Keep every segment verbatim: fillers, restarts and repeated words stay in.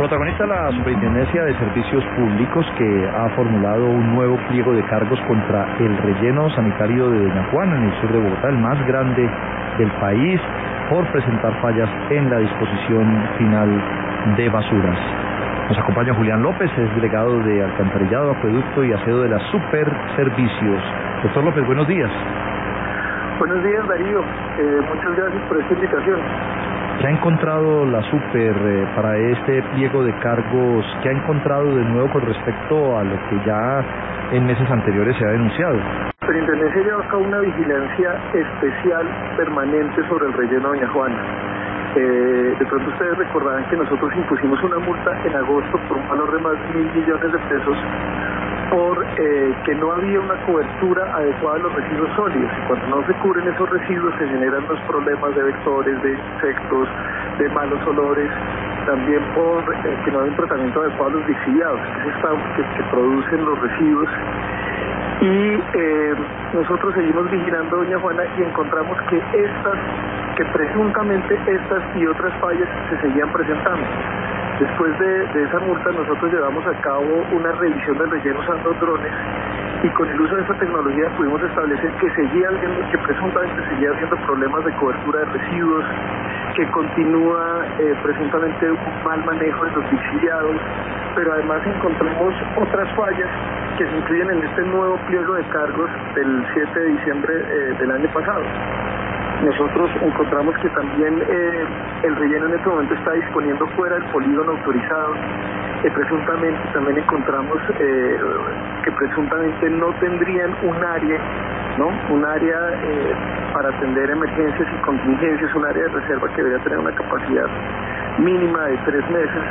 Protagoniza la Superintendencia de Servicios Públicos, que ha formulado un nuevo pliego de cargos contra el relleno sanitario de Doña Juana en el sur de Bogotá, el más grande del país, por presentar fallas en la disposición final de basuras. Nos acompaña Julián López, es delegado de Alcantarillado, Acueducto y Aseo de la Superservicios. Doctor López, buenos días. Buenos días, Darío. Eh, muchas gracias por esta invitación. ¿Qué ha encontrado la Super eh, para este pliego de cargos? ¿Qué ha encontrado de nuevo con respecto a lo que ya en meses anteriores se ha denunciado? La Superintendencia lleva a cabo una vigilancia especial permanente sobre el relleno de Doña Juana. Eh, de pronto ustedes recordarán que nosotros impusimos una multa en agosto por un valor de más de mil millones de pesos por eh, que no había una cobertura adecuada de los residuos sólidos. Y cuando no se cubren esos residuos se generan los problemas de vectores, de insectos, de malos olores, también por eh, que no hay un tratamiento adecuado a los lixiviados, que, es esta, que, que producen los residuos. Y eh, nosotros seguimos vigilando a Doña Juana y encontramos que estas, que presuntamente estas y otras fallas se seguían presentando. Después de, de esa multa nosotros llevamos a cabo una revisión del relleno usando drones y con el uso de esta tecnología pudimos establecer que seguía habiendo, que presuntamente seguía habiendo problemas de cobertura de residuos, que continúa eh, presuntamente un mal manejo de los lixiviados, pero además encontramos otras fallas que se incluyen en este nuevo pliego de cargos del siete de diciembre eh, del año pasado. Nosotros encontramos que también eh, el relleno en este momento está disponiendo fuera del polígono autorizado. Eh, presuntamente también encontramos eh, que presuntamente no tendrían un área, ¿no? Un área eh, para atender emergencias y contingencias, un área de reserva que debería tener una capacidad mínima de tres meses.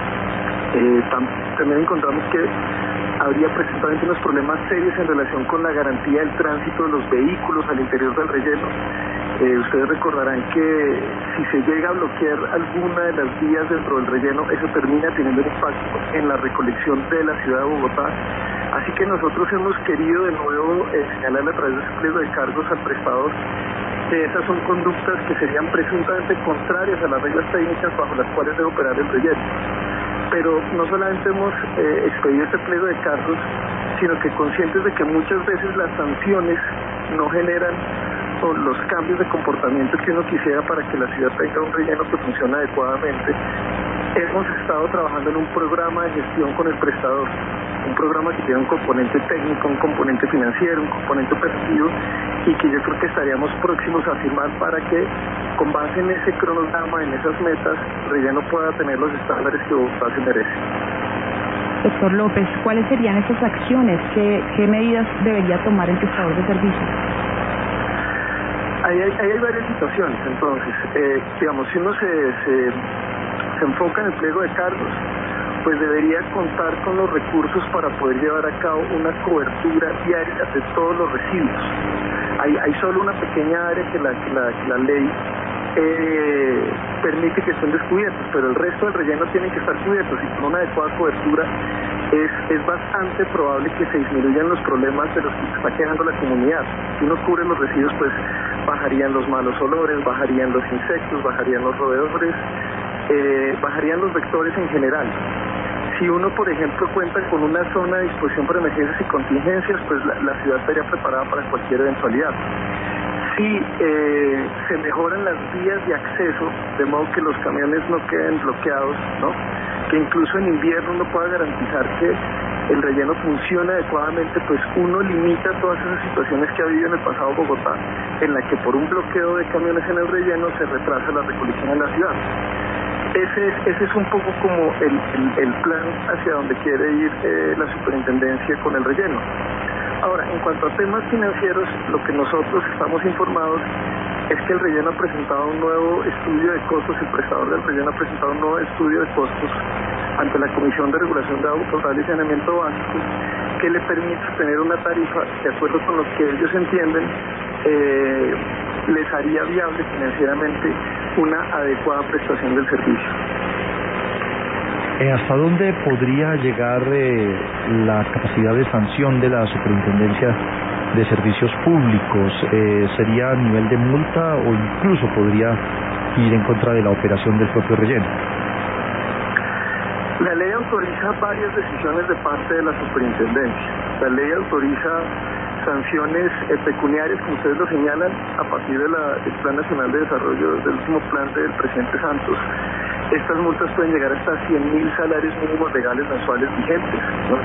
Eh, tam también encontramos que habría presuntamente unos problemas serios en relación con la garantía del tránsito de los vehículos al interior del relleno. Eh, ustedes recordarán que si se llega a bloquear alguna de las vías dentro del relleno, eso termina teniendo un impacto en la recolección de la ciudad de Bogotá. Así que nosotros hemos querido de nuevo eh, señalarle a través de ese pliego de cargos al prestador que esas son conductas que serían presuntamente contrarias a las reglas técnicas bajo las cuales debe operar el relleno. Pero no solamente hemos eh, expedido este pliego de cargos, sino que conscientes de que muchas veces las sanciones no generan los cambios de comportamiento que uno quisiera para que la ciudad tenga un relleno que funcione adecuadamente. Hemos estado trabajando en un programa de gestión con el prestador, un programa que tiene un componente técnico, un componente financiero, un componente operativo, y que yo creo que estaríamos próximos a firmar para que, con base en ese cronograma, en esas metas, el relleno pueda tener los estándares que Bogotá se merece. Doctor López, ¿cuáles serían esas acciones? ¿Qué, qué medidas debería tomar el prestador de servicios? Ahí hay, ahí hay varias situaciones, entonces, eh, digamos, si uno se, se, se enfoca en el pliego de cargos, pues debería contar con los recursos para poder llevar a cabo una cobertura diaria de todos los residuos. Hay, hay solo una pequeña área que la, que la, que la ley eh, permite que estén descubiertos, pero el resto del relleno tiene que estar cubiertos y con una adecuada cobertura es, es bastante probable que se disminuyan los problemas de los que se está quejando la comunidad. Si uno cubre los residuos, pues bajarían los malos olores, bajarían los insectos, bajarían los roedores, eh, bajarían los vectores en general. Si uno, por ejemplo, cuenta con una zona de disposición para emergencias y contingencias, pues la, la ciudad estaría preparada para cualquier eventualidad. Si eh, se mejoran las vías de acceso, de modo que los camiones no queden bloqueados, ¿no? Que incluso en invierno uno pueda garantizar que el relleno funcione adecuadamente, pues uno limita todas esas situaciones que ha habido en el pasado Bogotá, en la que por un bloqueo de camiones en el relleno se retrasa la recolección en la ciudad. Ese es, ese es un poco como el, el, el plan hacia donde quiere ir eh, la superintendencia con el relleno. Ahora, en cuanto a temas financieros, lo que nosotros estamos informados es que el relleno ha presentado un nuevo estudio de costos, el prestador del relleno ha presentado un nuevo estudio de costos ante la Comisión de Regulación de Agua Potable y Saneamiento Básico, que le permite tener una tarifa de acuerdo con lo que ellos entienden eh, les haría viable financieramente una adecuada prestación del servicio. Eh, ¿Hasta dónde podría llegar eh, la capacidad de sanción de la Superintendencia de Servicios Públicos? Eh, ¿Sería a nivel de multa o incluso podría ir en contra de la operación del propio relleno? La ley autoriza varias decisiones de parte de la superintendencia. La ley autoriza sanciones eh, pecuniarias, como ustedes lo señalan, a partir de la, del Plan Nacional de Desarrollo, del último plan del presidente Santos. Estas multas pueden llegar hasta cien mil salarios mínimos legales mensuales vigentes, ¿no?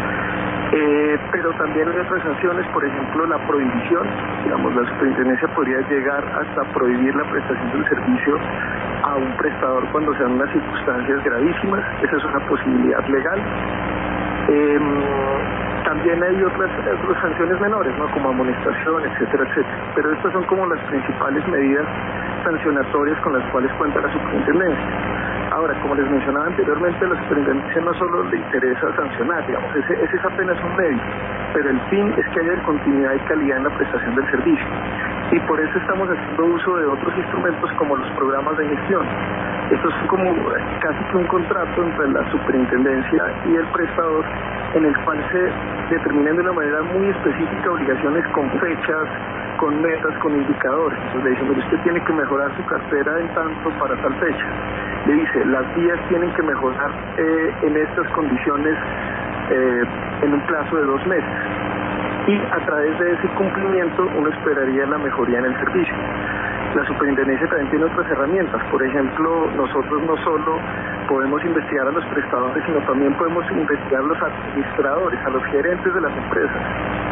Eh, pero también hay otras sanciones, por ejemplo, la prohibición. Digamos, la superintendencia podría llegar hasta prohibir la prestación del servicio a un prestador cuando sean unas circunstancias gravísimas. Esa es una posibilidad legal. Eh, también hay otras, otras sanciones menores, ¿no? Como amonestación, etcétera, etcétera. Pero estas son como las principales medidas sancionatorias con las cuales cuenta la superintendencia. Ahora, como les mencionaba anteriormente, a la superintendencia no solo le interesa sancionar, digamos, ese, ese es apenas un medio, pero el fin es que haya continuidad y calidad en la prestación del servicio. Y por eso estamos haciendo uso de otros instrumentos como los programas de gestión. Esto es como casi que un contrato entre la superintendencia y el prestador, en el cual se determinan de una manera muy específica obligaciones con fechas, con metas, con indicadores. Entonces le dicen, mire, usted tiene que mejorar su cartera en tanto para tal fecha. Le dice, las vías tienen que mejorar eh, en estas condiciones eh, en un plazo de dos meses. Y a través de ese cumplimiento uno esperaría la mejoría en el servicio. La superintendencia también tiene otras herramientas. Por ejemplo, nosotros no solo podemos investigar a los prestadores, sino también podemos investigar a los administradores, a los gerentes de las empresas.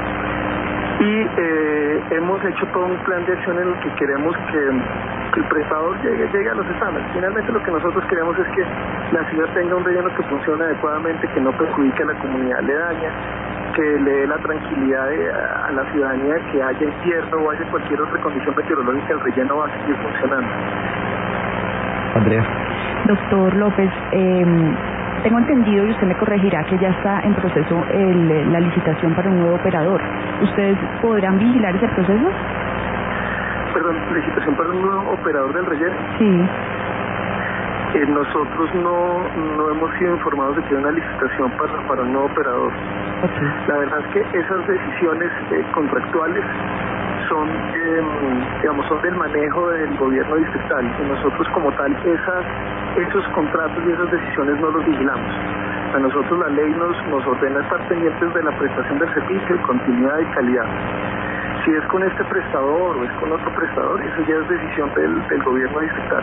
Y eh, hemos hecho todo un plan de acción en el que queremos que, que el prestador llegue, llegue a los estándares. Finalmente lo que nosotros queremos es que la ciudad tenga un relleno que funcione adecuadamente, que no perjudique a la comunidad aledaña, que le dé la tranquilidad de, a, a la ciudadanía de que haya invierno o haya cualquier otra condición meteorológica, el relleno va a seguir funcionando. Andrea. Doctor López, eh, tengo entendido, y usted me corregirá, que ya está en proceso el, la licitación para un nuevo operador. ¿Ustedes podrán vigilar ese proceso? Perdón, licitación para un nuevo operador del relleno. Sí. Eh, nosotros no, no hemos sido informados de que hay una licitación para, para un nuevo operador. Okay. La verdad es que esas decisiones eh, contractuales son, eh, digamos, son del manejo del gobierno distrital, y nosotros como tal esas, esos contratos y esas decisiones no los vigilamos. A nosotros la ley nos, nos ordena estar pendientes de la prestación del servicio, de continuidad y calidad. Si es con este prestador o es con otro prestador, eso ya es decisión del, del gobierno distrital.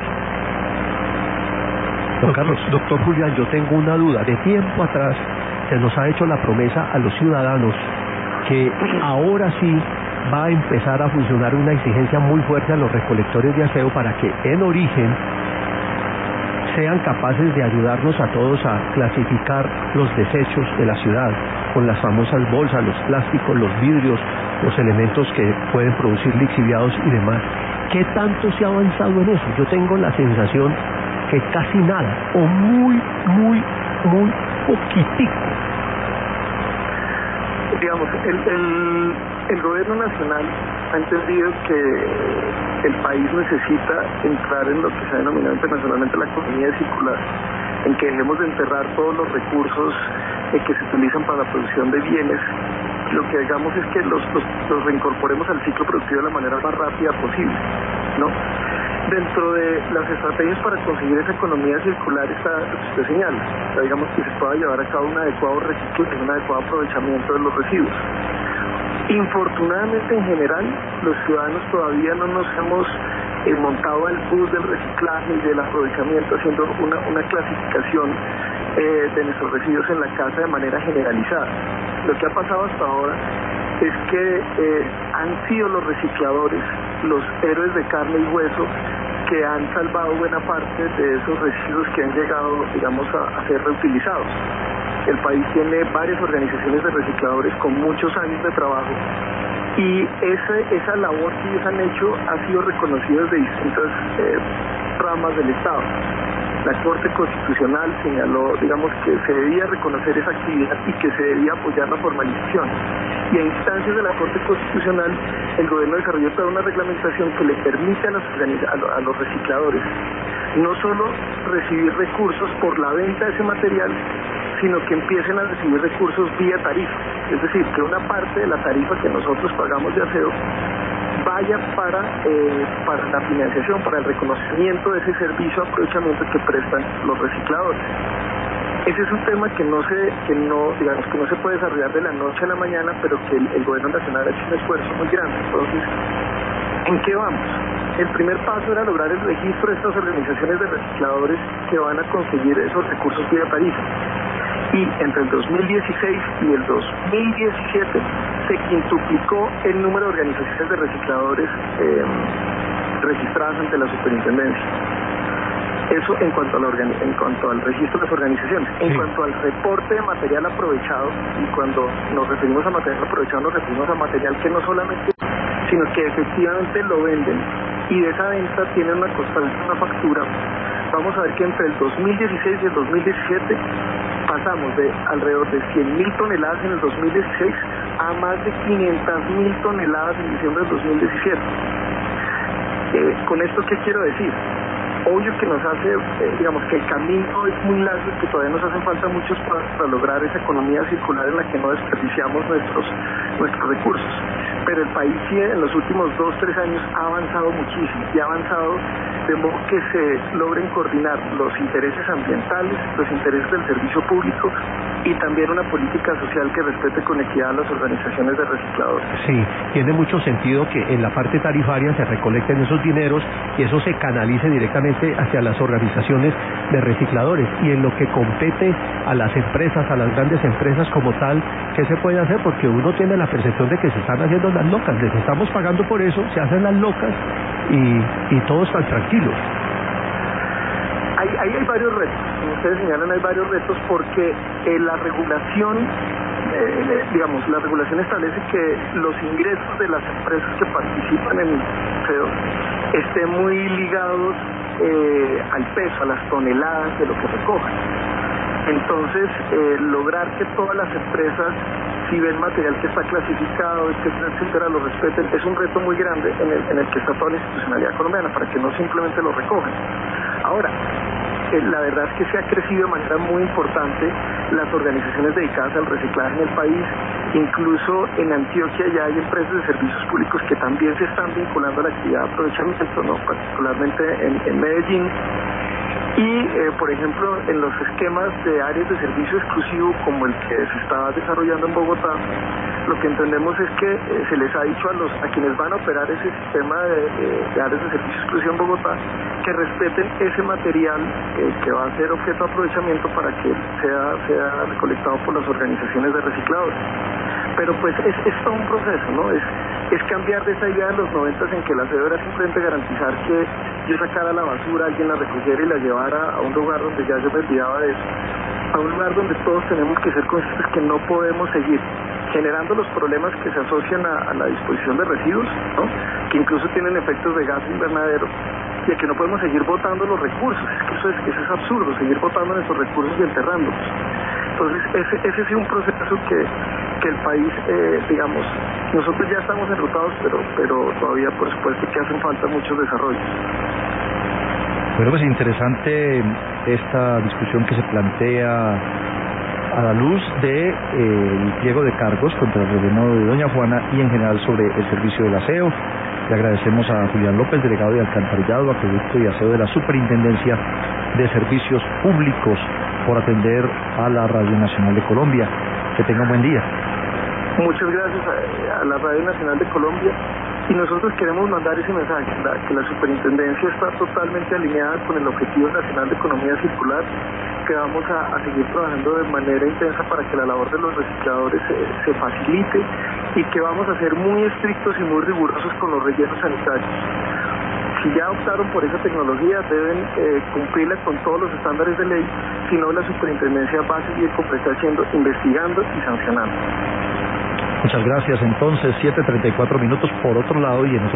Don Carlos. Doctor Julián, yo tengo una duda. De tiempo atrás se nos ha hecho la promesa a los ciudadanos que ahora sí va a empezar a funcionar una exigencia muy fuerte a los recolectores de aseo para que en origen sean capaces de ayudarnos a todos a clasificar los desechos de la ciudad con las famosas bolsas, los plásticos, los vidrios, los elementos que pueden producir lixiviados y demás. ¿Qué tanto se ha avanzado en eso? Yo tengo la sensación que casi nada, o muy, muy, muy poquitico. Digamos, el, el, el gobierno nacional ha entendido que el país necesita entrar en lo que se ha denominado internacionalmente la economía circular, en que dejemos de enterrar todos los recursos eh, que se utilizan para la producción de bienes. Lo que hagamos es que los, los, los reincorporemos al ciclo productivo de la manera más rápida posible, ¿no? Dentro de las estrategias para conseguir esa economía circular está lo que usted señala, o sea, digamos que se pueda llevar a cabo un adecuado reciclaje, un adecuado aprovechamiento de los residuos. Infortunadamente, en general, los ciudadanos todavía no nos hemos eh, montado al bus del reciclaje y del aprovechamiento, haciendo una, una clasificación eh, de nuestros residuos en la casa de manera generalizada. Lo que ha pasado hasta ahora es que eh, han sido los recicladores los héroes de carne y hueso que han salvado buena parte de esos residuos que han llegado, digamos, a, a ser reutilizados. El país tiene varias organizaciones de recicladores con muchos años de trabajo, y ese, esa labor que ellos han hecho ha sido reconocida desde distintas eh, ramas del Estado. La Corte Constitucional señaló, digamos, que se debía reconocer esa actividad y que se debía apoyar la formalización. Y a instancias de la Corte Constitucional, el gobierno desarrolló toda una reglamentación que le permite a los, a los recicladores no solo recibir recursos por la venta de ese material, sino que empiecen a recibir recursos vía tarifa. Es decir, que una parte de la tarifa que nosotros pagamos de aseo vaya para, eh, para la financiación, para el reconocimiento de ese servicio de aprovechamiento que prestan los recicladores. Ese es un tema que no se, que no, digamos, que no se puede desarrollar de la noche a la mañana, pero que el, el gobierno nacional ha hecho un esfuerzo muy grande. Entonces, ¿en qué vamos? El primer paso era lograr el registro de estas organizaciones de recicladores que van a conseguir esos recursos vía tarifa. Y entre el dos mil dieciséis y el dos mil diecisiete se quintuplicó el número de organizaciones de recicladores eh, registradas ante la superintendencia. Eso en cuanto, a la organi- en cuanto al registro de las organizaciones. En sí. cuanto al reporte de material aprovechado, y cuando nos referimos a material aprovechado nos referimos a material que no solamente, sino que efectivamente lo venden y de esa venta tienen una constancia, una factura. Vamos a ver que entre el dos mil dieciséis y el dos mil diecisiete pasamos de alrededor de cien mil toneladas en el dos mil dieciséis a más de quinientas mil toneladas en diciembre del dos mil diecisiete. Eh, ¿Con esto qué quiero decir? Obvio que nos hace, eh, digamos que el camino es muy largo y que todavía nos hacen falta muchos pasos para lograr esa economía circular en la que no desperdiciamos nuestros, nuestros recursos. Pero el país sí en los últimos dos, tres años ha avanzado muchísimo y ha avanzado de modo que se logren coordinar los intereses ambientales, los intereses del servicio público y también una política social que respete con equidad a las organizaciones de recicladores. Sí, tiene mucho sentido que en la parte tarifaria se recolecten esos dineros y eso se canalice directamente hacia las organizaciones de recicladores. Y en lo que compete a las empresas, a las grandes empresas como tal, ¿qué se puede hacer? Porque uno tiene la percepción de que se están haciendo las locas, les estamos pagando por eso, se hacen las locas y, y todos están tranquilos. Ahí, ahí hay varios retos, como ustedes señalan, hay varios retos porque eh, la regulación, eh, digamos, la regulación establece que los ingresos de las empresas que participan en el C E O estén muy ligados eh, al peso, a las toneladas de lo que recojan. Entonces, eh, lograr que todas las empresas, si ven material que está clasificado, etcétera, etcétera, lo respeten, es un reto muy grande en el, en el que está toda la institucionalidad colombiana, para que no simplemente lo recojan. Ahora, eh, la verdad es que se ha crecido de manera muy importante las organizaciones dedicadas al reciclaje en el país. Incluso en Antioquia ya hay empresas de servicios públicos que también se están vinculando a la actividad de aprovechamiento, ¿no? Particularmente en, en Medellín. Y, eh, por ejemplo, en los esquemas de áreas de servicio exclusivo como el que se está desarrollando en Bogotá, lo que entendemos es que eh, se les ha dicho a los a quienes van a operar ese sistema de, de, de áreas de servicio exclusivo en Bogotá que respeten ese material eh, que va a ser objeto de aprovechamiento para que sea, sea recolectado por las organizaciones de recicladores. Pero pues es, es todo un proceso, ¿no? Es, es cambiar de esa idea de los noventas en que la C E O era simplemente garantizar que yo sacara la basura, alguien la recogiera y la llevara a un lugar donde ya yo me olvidaba de eso, a un lugar donde todos tenemos que ser conscientes que no podemos seguir generando los problemas que se asocian a, a la disposición de residuos, ¿no? Que incluso tienen efectos de gas invernadero, y a que no podemos seguir botando los recursos. Es que eso es, eso es absurdo, seguir botando nuestros recursos y enterrándolos. Entonces, ese, ese sí es un proceso que, que el país, eh, digamos, nosotros ya estamos enrutados, pero, pero todavía, por supuesto, que hacen falta muchos desarrollos. Bueno, pues interesante esta discusión que se plantea a la luz de eh, el pliego de cargos contra el relleno de Doña Juana y en general sobre el servicio del aseo. Le agradecemos a Julián López, delegado de Alcantarillado, Acueducto y Aseo de la Superintendencia de Servicios Públicos, por atender a la Radio Nacional de Colombia. Que tenga un buen día. Muchas gracias a, a la Radio Nacional de Colombia, y nosotros queremos mandar ese mensaje, la, que la superintendencia está totalmente alineada con el Objetivo Nacional de Economía Circular, que vamos a, a seguir trabajando de manera intensa para que la labor de los recicladores se, se facilite, y que vamos a ser muy estrictos y muy rigurosos con los rellenos sanitarios. Si ya optaron por esa tecnología, deben eh, cumplirla con todos los estándares de ley, si no, la superintendencia va a seguir haciendo, investigando y sancionando. Muchas gracias. Entonces, siete treinta y cuatro minutos. Por otro lado, y en